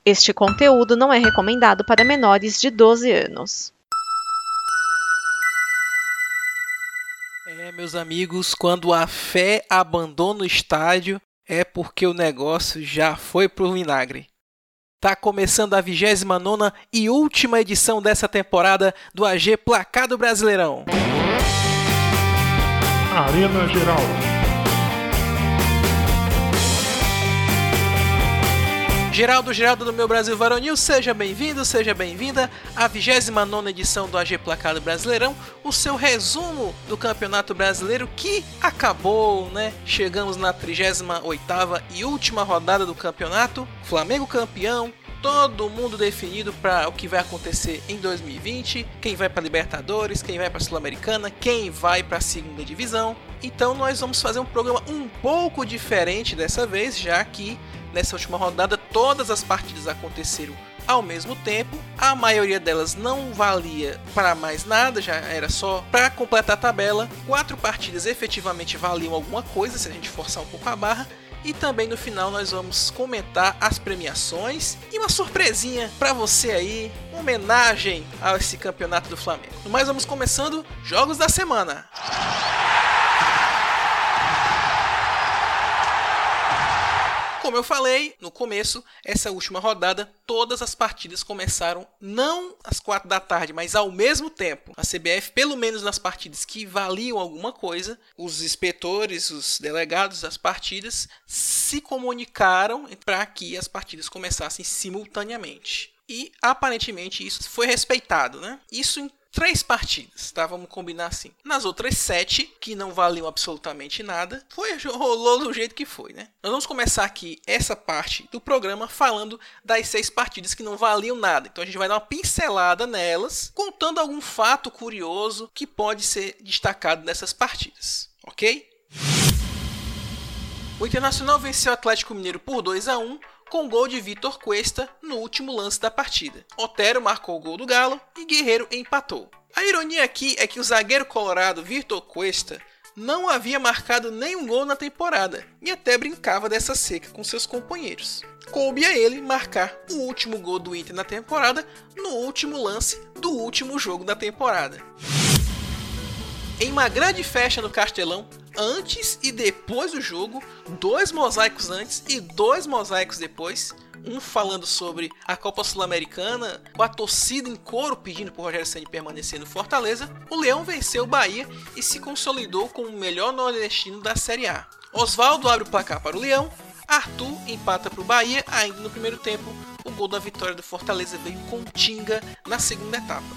Este conteúdo não é recomendado para menores de 12 anos. Meus amigos, quando a fé abandona o estádio, é porque o negócio já foi pro vinagre. Tá começando a 29ª e última edição dessa temporada do AG Placar do Brasileirão. Arena Geral. Geraldo do meu Brasil Varonil, seja bem-vindo, seja bem-vinda à 29ª edição do AG Placar do Brasileirão, o seu resumo do Campeonato Brasileiro que acabou, né? Chegamos na 38ª e última rodada do campeonato, Flamengo campeão, todo mundo definido para o que vai acontecer em 2020, quem vai para a Libertadores, quem vai para a Sul-Americana, quem vai para a segunda divisão. Então nós vamos fazer um programa um pouco diferente dessa vez, já que nessa última rodada todas as partidas aconteceram ao mesmo tempo, a maioria delas não valia para mais nada, já era só para completar a tabela. 4 partidas efetivamente valiam alguma coisa, se a gente forçar um pouco a barra. E também no final nós vamos comentar as premiações e uma surpresinha para você aí, uma homenagem a esse campeonato do Flamengo. Mas vamos começando jogos da semana. Como eu falei no começo, essa última rodada, todas as partidas começaram não às 4 da tarde, mas ao mesmo tempo. A CBF, pelo menos nas partidas que valiam alguma coisa, os inspetores, os delegados das partidas, se comunicaram para que as partidas começassem simultaneamente. E aparentemente isso foi respeitado, né? Isso em 3 partidas, tá? Vamos combinar assim. Nas outras 7, que não valiam absolutamente nada, rolou do jeito que foi, né? Nós vamos começar aqui essa parte do programa falando das 6 partidas que não valiam nada. Então a gente vai dar uma pincelada nelas, contando algum fato curioso que pode ser destacado nessas partidas, ok? O Internacional venceu o Atlético Mineiro por 2-1, com gol de Vitor Cuesta no último lance da partida. Otero marcou o gol do Galo e Guerreiro empatou. A ironia aqui é que o zagueiro colorado Vitor Cuesta não havia marcado nenhum gol na temporada e até brincava dessa seca com seus companheiros. Coube a ele marcar o último gol do Inter na temporada no último lance do último jogo da temporada. Em uma grande festa no Castelão, antes e depois do jogo, 2 mosaicos antes e 2 mosaicos depois, um falando sobre a Copa Sul-Americana, com a torcida em coro pedindo para o Rogério Ceni permanecer no Fortaleza, o Leão venceu o Bahia e se consolidou como o melhor nordestino da Série A. Osvaldo abre o placar para o Leão, Arthur empata para o Bahia ainda no primeiro tempo, o gol da vitória do Fortaleza veio com Tinga na segunda etapa.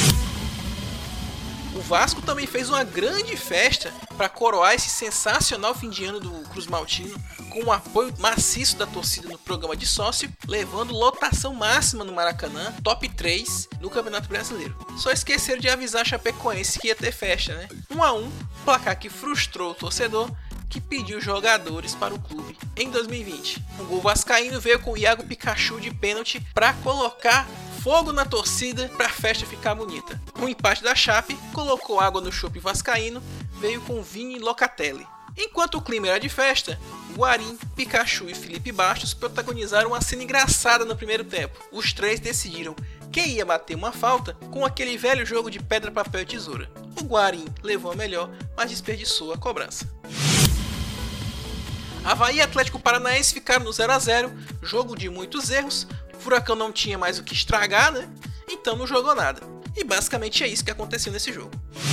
O Vasco também fez uma grande festa para coroar esse sensacional fim de ano do Cruz Maltino, com o apoio maciço da torcida no programa de sócio, levando lotação máxima no Maracanã, top 3 no Campeonato Brasileiro. Só esqueceram de avisar a Chapecoense que ia ter festa, né? 1-1, placar que frustrou o torcedor, que pediu jogadores para o clube em 2020. O gol vascaíno veio com o Iago Pikachu de pênalti para colocar fogo na torcida para a festa ficar bonita. O empate da Chape colocou água no chope vascaíno, veio com Vini Locatelli. Enquanto o clima era de festa, Guarim, Pikachu e Felipe Bastos protagonizaram uma cena engraçada no primeiro tempo. Os 3 decidiram quem ia bater uma falta com aquele velho jogo de pedra, papel e tesoura. O Guarim levou a melhor, mas desperdiçou a cobrança. Avaí e Atlético Paranaense ficaram no 0-0, jogo de muitos erros. O Furacão não tinha mais o que estragar, né? Então não jogou nada. E basicamente é isso que aconteceu nesse jogo.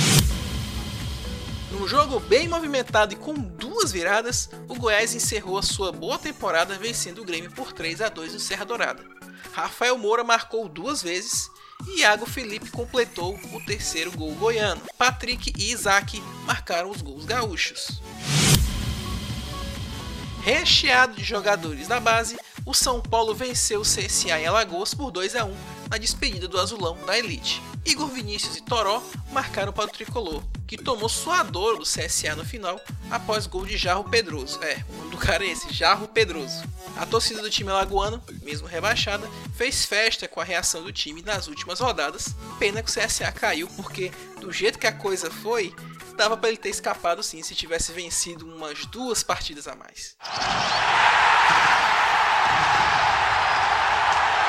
Num jogo bem movimentado e com 2 viradas, o Goiás encerrou a sua boa temporada vencendo o Grêmio por 3-2 no Serra Dourada. Rafael Moura marcou 2 vezes e Iago Felipe completou o 3º gol goiano. Patrick e Isaac marcaram os gols gaúchos. Recheado de jogadores da base, o São Paulo venceu o CSA em Alagoas por 2-1 na despedida do azulão da elite. Igor Vinícius e Toró marcaram para o tricolor, que tomou suadouro do CSA no final após gol de Jarro Pedroso. O nome do cara é esse, Jarro Pedroso. A torcida do time alagoano, mesmo rebaixada, fez festa com a reação do time nas últimas rodadas. Pena que o CSA caiu, porque do jeito que a coisa foi, dava para ele ter escapado sim se tivesse vencido umas 2 partidas a mais.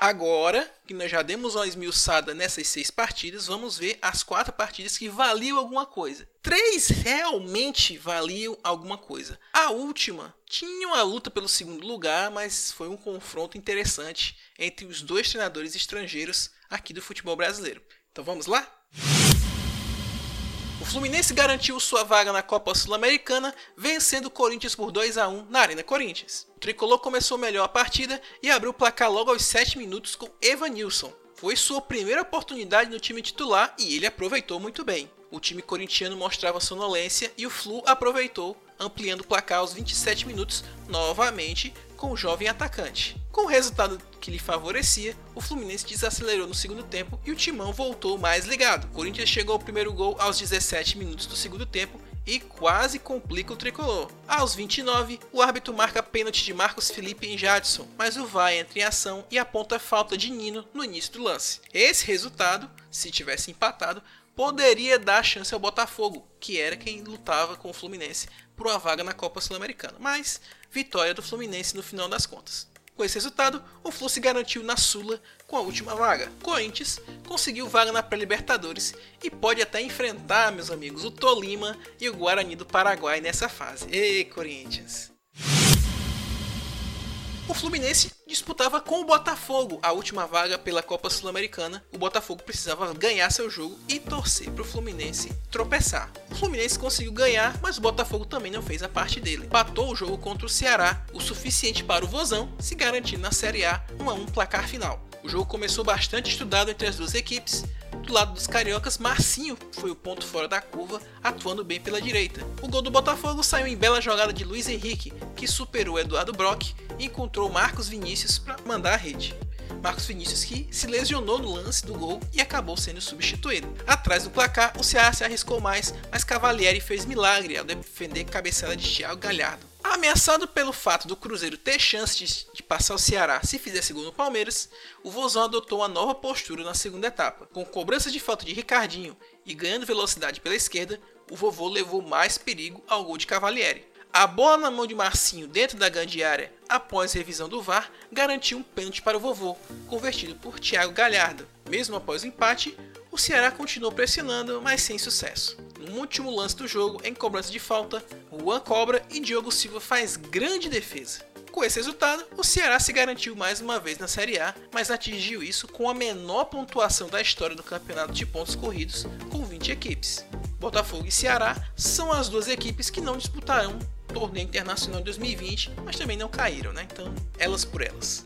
Agora que nós já demos uma esmiuçada nessas 6 partidas, vamos ver as 4 partidas que valiam alguma coisa. 3 realmente valiam alguma coisa. A última tinha uma luta pelo segundo lugar, mas foi um confronto interessante entre os 2 treinadores estrangeiros aqui do futebol brasileiro. Então vamos lá? O Fluminense garantiu sua vaga na Copa Sul-Americana, vencendo o Corinthians por 2-1 na Arena Corinthians. O tricolor começou melhor a partida e abriu o placar logo aos 7 minutos com Evanilson. Foi sua primeira oportunidade no time titular e ele aproveitou muito bem. O time corintiano mostrava sonolência e o Flu aproveitou, ampliando o placar aos 27 minutos, novamente com o jovem atacante. Com o resultado que lhe favorecia, o Fluminense desacelerou no segundo tempo e o timão voltou mais ligado. O Corinthians chegou ao primeiro gol aos 17 minutos do segundo tempo e quase complica o tricolor. Aos 29, o árbitro marca pênalti de Marcos Felipe em Jadson, mas o VAR entra em ação e aponta a falta de Nino no início do lance. Esse resultado, se tivesse empatado, poderia dar chance ao Botafogo, que era quem lutava com o Fluminense por uma vaga na Copa Sul-Americana, mas vitória do Fluminense no final das contas. Com esse resultado, o Flu se garantiu na Sula com a última vaga. Corinthians conseguiu vaga na pré-Libertadores e pode até enfrentar, meus amigos, o Tolima e o Guarani do Paraguai nessa fase. Ei, Corinthians! O Fluminense disputava com o Botafogo a última vaga pela Copa Sul-Americana. O Botafogo precisava ganhar seu jogo e torcer para o Fluminense tropeçar. O Fluminense conseguiu ganhar, mas o Botafogo também não fez a parte dele. Empatou o jogo contra o Ceará, o suficiente para o Vozão se garantir na Série A 1-1 placar final. O jogo começou bastante estudado entre as duas equipes. Do lado dos cariocas, Marcinho foi o ponto fora da curva, atuando bem pela direita. O gol do Botafogo saiu em bela jogada de Luiz Henrique, que superou Eduardo Brock e encontrou Marcos Vinícius para mandar a rede. Marcos Vinícius que se lesionou no lance do gol e acabou sendo substituído. Atrás do placar, o Ceará se arriscou mais, mas Cavalieri fez milagre ao defender cabeçada de Thiago Galhardo. Ameaçado pelo fato do Cruzeiro ter chances de passar o Ceará se fizesse gol no Palmeiras, o Vozão adotou uma nova postura na segunda etapa. Com cobrança de falta de Ricardinho e ganhando velocidade pela esquerda, o Vovô levou mais perigo ao gol de Cavalieri. A bola na mão de Marcinho dentro da grande área, após revisão do VAR, garantiu um pênalti para o Vovô, convertido por Thiago Galhardo. Mesmo após o empate, o Ceará continuou pressionando, mas sem sucesso. No último lance do jogo, em cobrança de falta, Juan cobra e Diogo Silva faz grande defesa. Com esse resultado, o Ceará se garantiu mais uma vez na Série A, mas atingiu isso com a menor pontuação da história do campeonato de pontos corridos, com 20 equipes. Botafogo e Ceará são as duas equipes que não disputarão o torneio internacional em 2020, mas também não caíram, né? Então, elas por elas.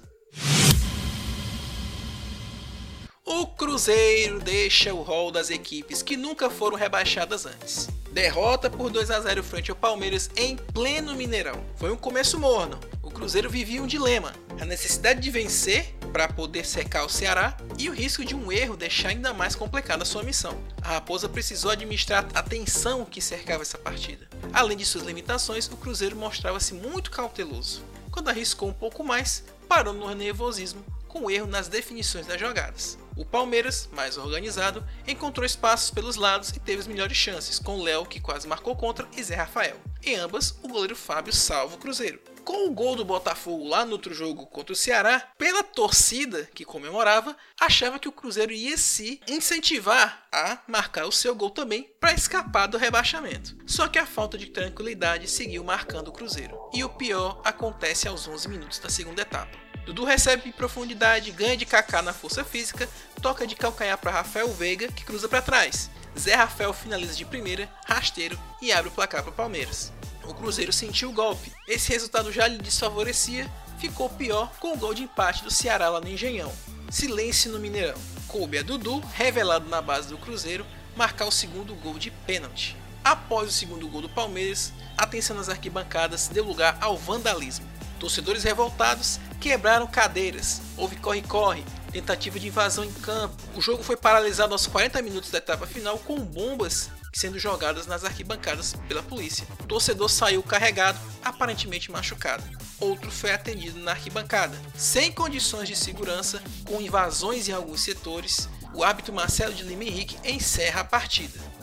O Cruzeiro deixa o rol das equipes que nunca foram rebaixadas antes. Derrota por 2-0 frente ao Palmeiras em pleno Mineirão. Foi um começo morno. O Cruzeiro vivia um dilema: a necessidade de vencer para poder secar o Ceará e o risco de um erro deixar ainda mais complicada a sua missão. A Raposa precisou administrar a tensão que cercava essa partida. Além de suas limitações, o Cruzeiro mostrava-se muito cauteloso. Quando arriscou um pouco mais, parou no nervosismo, com erro nas definições das jogadas. O Palmeiras, mais organizado, encontrou espaços pelos lados e teve as melhores chances, com Léo, que quase marcou contra, e Zé Rafael. Em ambas, o goleiro Fábio salva o Cruzeiro. Com o gol do Botafogo lá no outro jogo contra o Ceará, pela torcida que comemorava, achava que o Cruzeiro ia se incentivar a marcar o seu gol também para escapar do rebaixamento. Só que a falta de tranquilidade seguiu marcando o Cruzeiro. E o pior acontece aos 11 minutos da segunda etapa. Dudu recebe em profundidade, ganha de Kaká na força física, toca de calcanhar para Rafael Veiga, que cruza para trás. Zé Rafael finaliza de primeira, rasteiro, e abre o placar para o Palmeiras. O Cruzeiro sentiu o golpe. Esse resultado já lhe desfavorecia, ficou pior com o gol de empate do Ceará lá no Engenhão. Silêncio no Mineirão. Coube a Dudu, revelado na base do Cruzeiro, marcar o segundo gol de pênalti. Após o segundo gol do Palmeiras, a tensão nas arquibancadas deu lugar ao vandalismo. Torcedores revoltados quebraram cadeiras, houve corre-corre, tentativa de invasão em campo. O jogo foi paralisado aos 40 minutos da etapa final com bombas sendo jogadas nas arquibancadas pela polícia. O torcedor saiu carregado, aparentemente machucado. Outro foi atendido na arquibancada. Sem condições de segurança, com invasões em alguns setores, o árbitro Marcelo de Lima Henrique encerra a partida.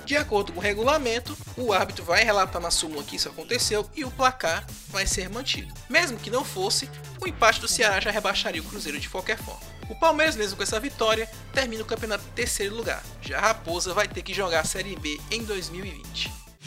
De acordo com o regulamento, o árbitro vai relatar na súmula que isso aconteceu e o placar vai ser mantido. Mesmo que não fosse, o empate do Ceará já rebaixaria o Cruzeiro de qualquer forma. O Palmeiras, mesmo com essa vitória, termina o campeonato em terceiro lugar. Já a Raposa vai ter que jogar a Série B em 2020.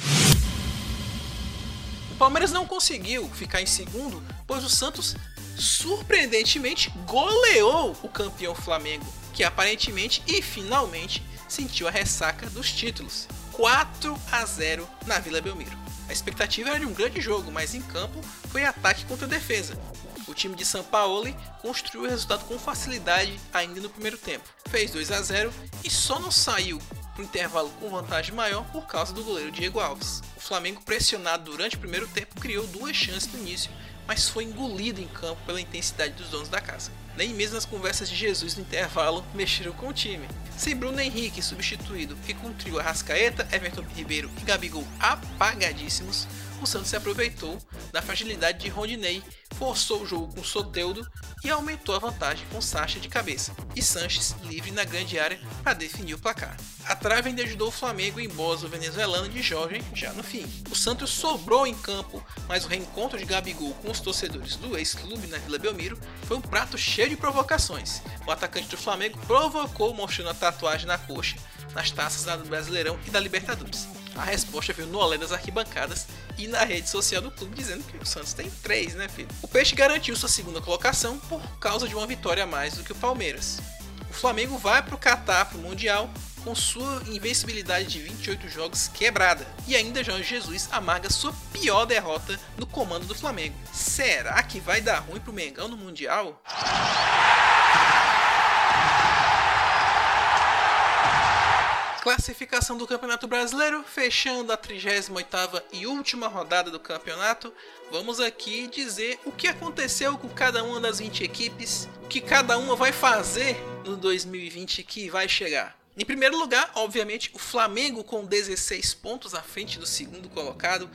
O Palmeiras não conseguiu ficar em segundo, pois o Santos surpreendentemente goleou o campeão Flamengo, que aparentemente e finalmente sentiu a ressaca dos títulos. 4-0 na Vila Belmiro. A expectativa era de um grande jogo, mas em campo foi ataque contra defesa. O time de Sampaoli construiu o resultado com facilidade ainda no primeiro tempo. Fez 2-0 e só não saiu para o intervalo com vantagem maior por causa do goleiro Diego Alves. O Flamengo, pressionado durante o primeiro tempo, criou 2 chances no início, mas foi engolido em campo pela intensidade dos donos da casa. Nem mesmo nas conversas de Jesus no intervalo mexeram com o time. Sem Bruno Henrique substituído e com o trio Arrascaeta, Everton Ribeiro e Gabigol apagadíssimos, o Santos se aproveitou da fragilidade de Rondinei, forçou o jogo com Soteldo e aumentou a vantagem com Sacha de cabeça e Sanches livre na grande área para definir o placar. A trave ainda ajudou o Flamengo em bolas do venezuelano de Jorge já no fim. O Santos sobrou em campo, mas o reencontro de Gabigol com os torcedores do ex-clube na Vila Belmiro foi um prato cheio de provocações. O atacante do Flamengo provocou mostrando a tatuagem na coxa nas taças do Brasileirão e da Libertadores. A resposta veio no olé das arquibancadas e na rede social do clube dizendo que o Santos tem 3, né, filho? O Peixe garantiu sua segunda colocação por causa de uma vitória a mais do que o Palmeiras. O Flamengo vai para o Catar, para o Mundial, com sua invencibilidade de 28 jogos quebrada. E ainda Jorge Jesus amarga sua pior derrota no comando do Flamengo. Será que vai dar ruim para o Mengão no Mundial? Classificação do Campeonato Brasileiro, fechando a 38ª e última rodada do campeonato. Vamos aqui dizer o que aconteceu com cada uma das 20 equipes, o que cada uma vai fazer no 2020 que vai chegar. Em primeiro lugar, obviamente, o Flamengo com 16 pontos à frente do segundo colocado,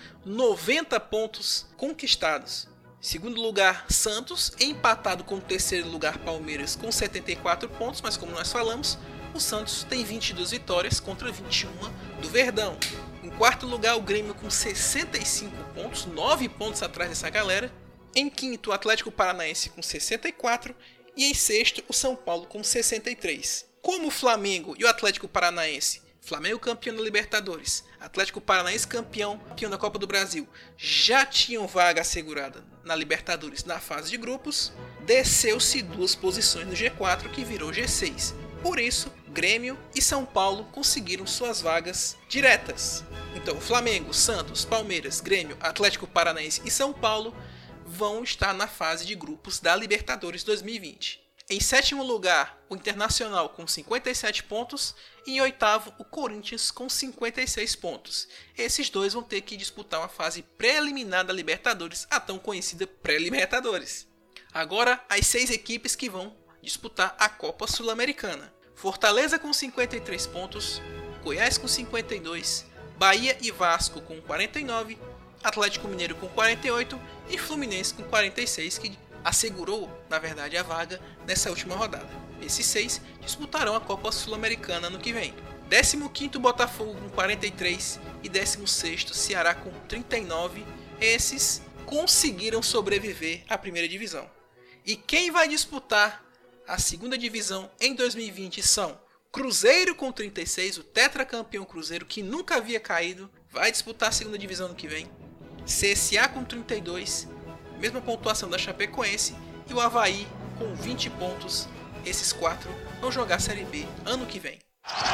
90 pontos conquistados. Em segundo lugar, Santos, empatado com o terceiro lugar Palmeiras com 74 pontos, mas como nós falamos, o Santos tem 22 vitórias contra 21 do Verdão. Em quarto lugar, o Grêmio com 65 pontos, 9 pontos atrás dessa galera. Em quinto, o Atlético Paranaense com 64 e em sexto, o São Paulo com 63. Como o Flamengo e o Atlético Paranaense, Flamengo campeão da Libertadores, Atlético Paranaense campeão da Copa do Brasil, já tinham vaga assegurada na Libertadores na fase de grupos, desceu-se 2 posições no G4 que virou G6. Por isso, Grêmio e São Paulo conseguiram suas vagas diretas. Então, Flamengo, Santos, Palmeiras, Grêmio, Atlético Paranaense e São Paulo vão estar na fase de grupos da Libertadores 2020. Em sétimo lugar, o Internacional com 57 pontos e em oitavo, o Corinthians com 56 pontos. Esses dois vão ter que disputar uma fase preliminar da Libertadores, a tão conhecida pré-Libertadores. Agora, as 6 equipes que vão disputar a Copa Sul-Americana. Fortaleza com 53 pontos, Goiás com 52, Bahia e Vasco com 49, Atlético Mineiro com 48 e Fluminense com 46, que assegurou, na verdade, a vaga nessa última rodada. Esses 6 disputarão a Copa Sul-Americana ano que vem. 15º Botafogo com 43 e 16º Ceará com 39. Esses conseguiram sobreviver à primeira divisão. E quem vai disputar a segunda divisão em 2020 são Cruzeiro com 36, o tetracampeão Cruzeiro que nunca havia caído, vai disputar a segunda divisão no que vem. CSA com 32, mesma pontuação da Chapecoense, e o Avaí com 20 pontos. Esses 4 vão jogar a Série B ano que vem.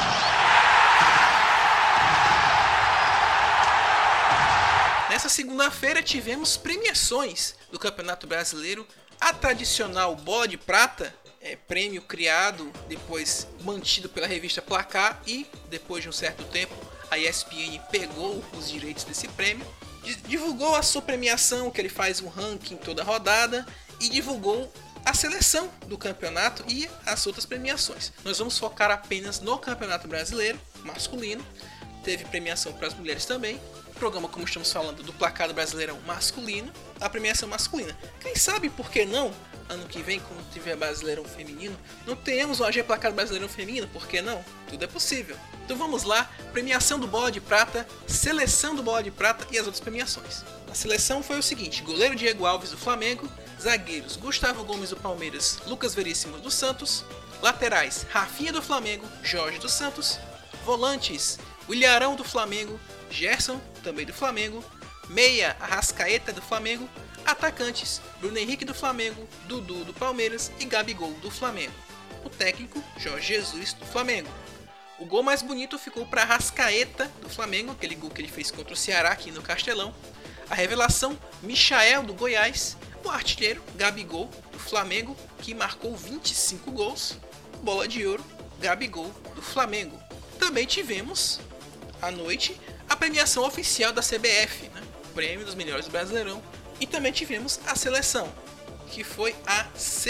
Nessa segunda-feira tivemos premiações do Campeonato Brasileiro. A tradicional Bola de Prata, prêmio criado, depois mantido pela revista Placar, e depois de um certo tempo a ESPN pegou os direitos desse prêmio, divulgou a sua premiação, que ele faz um ranking toda rodada, e divulgou a seleção do campeonato e as outras premiações. Nós vamos focar apenas no Campeonato Brasileiro masculino. Teve premiação para as mulheres também. Programa, como estamos falando, do Placar do Brasileirão masculino, a premiação masculina. Quem sabe, por que não, ano que vem, quando tiver Brasileirão Feminino, não tenhamos o AG Placado Brasileirão Feminino, por que não? Tudo é possível. Então vamos lá, premiação do Bola de Prata, seleção do Bola de Prata e as outras premiações. A seleção foi o seguinte: goleiro Diego Alves do Flamengo, zagueiros Gustavo Gomes do Palmeiras, Lucas Veríssimo do Santos, laterais Rafinha do Flamengo, Jorge dos Santos, volantes Williarão do Flamengo, Gerson também do Flamengo, meia Arrascaeta do Flamengo, atacantes Bruno Henrique do Flamengo, Dudu do Palmeiras e Gabigol do Flamengo. O técnico Jorge Jesus do Flamengo. O gol mais bonito ficou para Arrascaeta do Flamengo, aquele gol que ele fez contra o Ceará aqui no Castelão. A revelação Michael do Goiás. O artilheiro Gabigol do Flamengo, que marcou 25 gols. Bola de ouro Gabigol do Flamengo. Também tivemos à noite a premiação oficial da CBF, né? O prêmio dos melhores do Brasileirão. E também tivemos a seleção, que foi a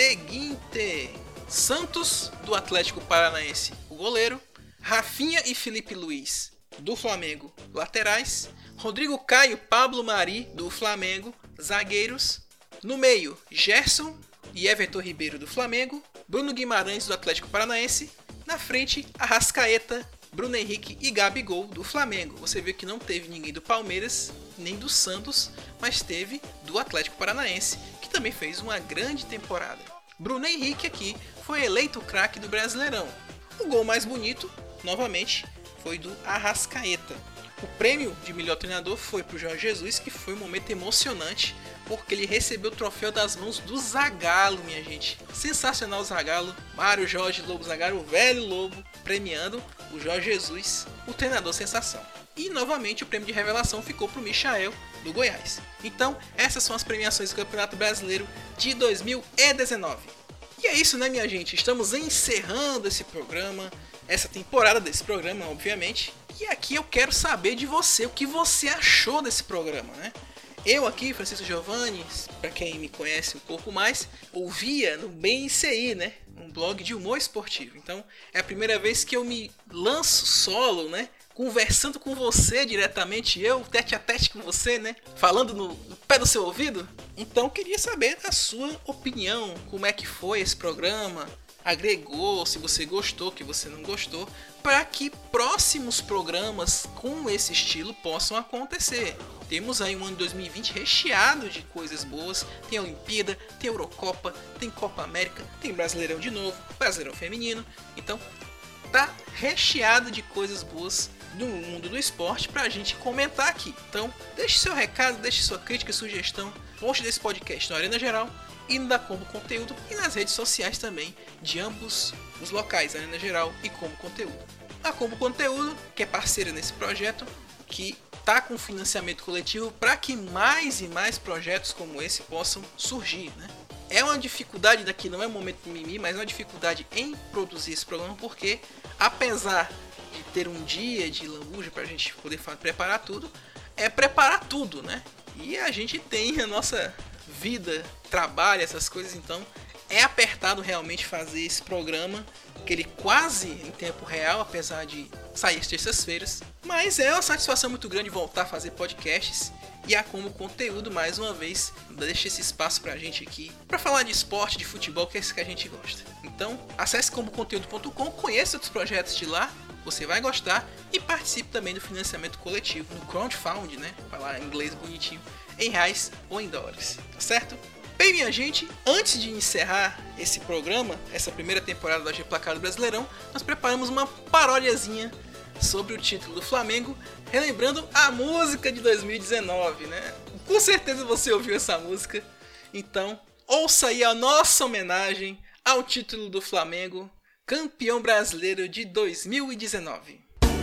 seguinte: Santos do Atlético Paranaense, o goleiro, Rafinha e Felipe Luiz do Flamengo, laterais, Rodrigo Caio, Pablo Mari do Flamengo, zagueiros, no meio Gerson e Everton Ribeiro do Flamengo, Bruno Guimarães do Atlético Paranaense, na frente Arrascaeta, Bruno Henrique e Gabigol do Flamengo. Você viu que não teve ninguém do Palmeiras nem do Santos, mas teve do Atlético Paranaense, que também fez uma grande temporada. Bruno Henrique aqui foi eleito o craque do Brasileirão. O gol mais bonito, novamente, foi do Arrascaeta. O prêmio de melhor treinador foi para o Jorge Jesus, que foi um momento emocionante, porque ele recebeu o troféu das mãos do Zagallo, minha gente. Sensacional o Zagallo, Mário Jorge Lobo Zagallo, o velho Lobo, premiando o Jorge Jesus, o treinador sensação. E novamente o prêmio de revelação ficou para o Michael do Goiás. Então essas são as premiações do Campeonato Brasileiro de 2019. E é isso, né, minha gente? Estamos encerrando esse programa, essa temporada desse programa, obviamente. E aqui eu quero saber de você, o que você achou desse programa, né? Eu aqui, Francisco Giovanni, para quem me conhece um pouco mais, ouvia no BNCI, né? Um blog de humor esportivo. Então é a primeira vez que eu me lanço solo, né? Conversando com você diretamente, eu tete a tete com você, né? Falando no pé do seu ouvido. Então queria saber a sua opinião, como é que foi esse programa, agregou, se você gostou, que você não gostou, para que próximos programas com esse estilo possam acontecer. Temos aí um ano de 2020 recheado de coisas boas, tem a Olimpíada, tem a Eurocopa, tem Copa América, tem Brasileirão de novo, Brasileirão Feminino, então tá recheado de coisas boas do mundo do esporte pra gente comentar aqui. Então deixe seu recado, deixe sua crítica e sugestão, poste desse podcast no Arena Geral e no da Combo Conteúdo e nas redes sociais também de ambos os locais, Arena Geral e Combo Conteúdo. A Combo Conteúdo, que é parceira nesse projeto, que tá com financiamento coletivo para que mais e mais projetos como esse possam surgir, né? É uma dificuldade daqui, não é um momento de mimimi, mas é uma dificuldade em produzir esse programa, porque apesar de ter um dia de lambuja pra gente poder preparar tudo, é preparar tudo, né? E a gente tem a nossa vida, trabalho, essas coisas, então é apertado realmente fazer esse programa, que ele quase em tempo real, apesar de sair às terças-feiras, mas é uma satisfação muito grande voltar a fazer podcasts. E a Combo Conteúdo, mais uma vez, deixa esse espaço pra gente aqui, pra falar de esporte, de futebol, que é isso que a gente gosta. Então, acesse comboconteúdo.com, conheça outros projetos de lá, você vai gostar, e participe também do financiamento coletivo, no crowdfunding, né? Falar em inglês bonitinho, em reais ou em dólares, tá certo? Bem, minha gente, antes de encerrar esse programa, essa primeira temporada do AG Placado Brasileirão, nós preparamos uma paródiazinha sobre o título do Flamengo, relembrando a música de 2019, né? Com certeza você ouviu essa música, então ouça aí a nossa homenagem ao título do Flamengo, campeão brasileiro de 2019.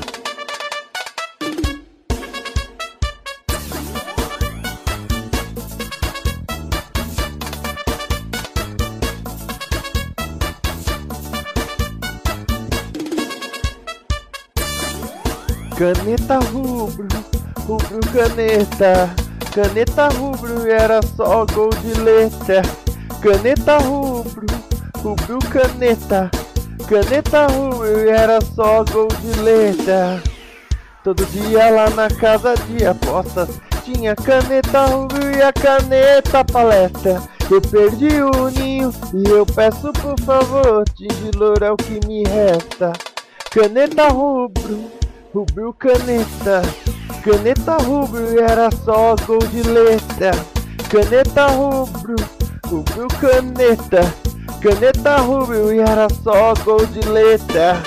Caneta rubro, rubro caneta, caneta rubro era só gol de letra. Caneta rubro, rubro caneta, caneta rubro era só gol de letra. Todo dia lá na casa de apostas tinha caneta rubro e a caneta palestra. Eu perdi o ninho e eu peço por favor, tinge louro é o que me resta. Caneta rubro, rubro caneta. Caneta rubro e era só gol de letra. Caneta rubro, rubro caneta. Caneta rubro e era só gol de letra.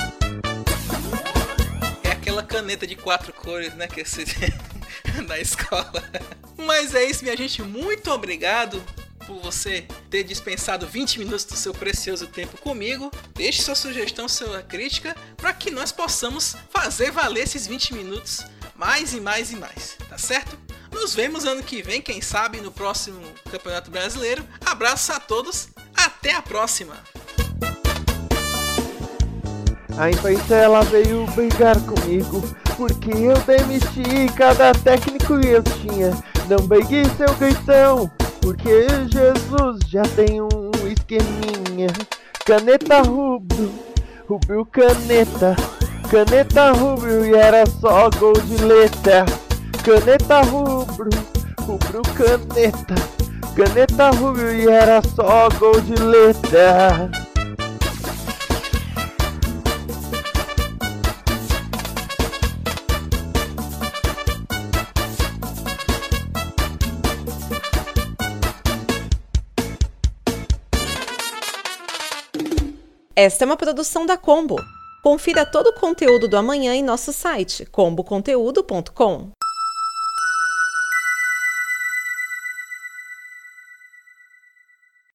É aquela caneta de 4 cores, né, que você na escola. Mas é isso, minha gente, muito obrigado por você ter dispensado 20 minutos do seu precioso tempo comigo. Deixe sua sugestão, sua crítica, para que nós possamos fazer valer esses 20 minutos mais e mais e mais, tá certo? Nos vemos ano que vem, quem sabe, no próximo Campeonato Brasileiro. Abraços a todos, até a próxima! A imprensa ela veio brigar comigo, porque eu demiti cada técnico que eu tinha. Não peguei seu gritão, porque Jesus já tem um esqueminha. Caneta rubro, rubro caneta. Caneta rubro e era só gol de letra. Caneta rubro, rubro caneta. Caneta rubro e era só gol de letra. Esta é uma produção da Combo. Confira todo o conteúdo do amanhã em nosso site comboconteúdo.com.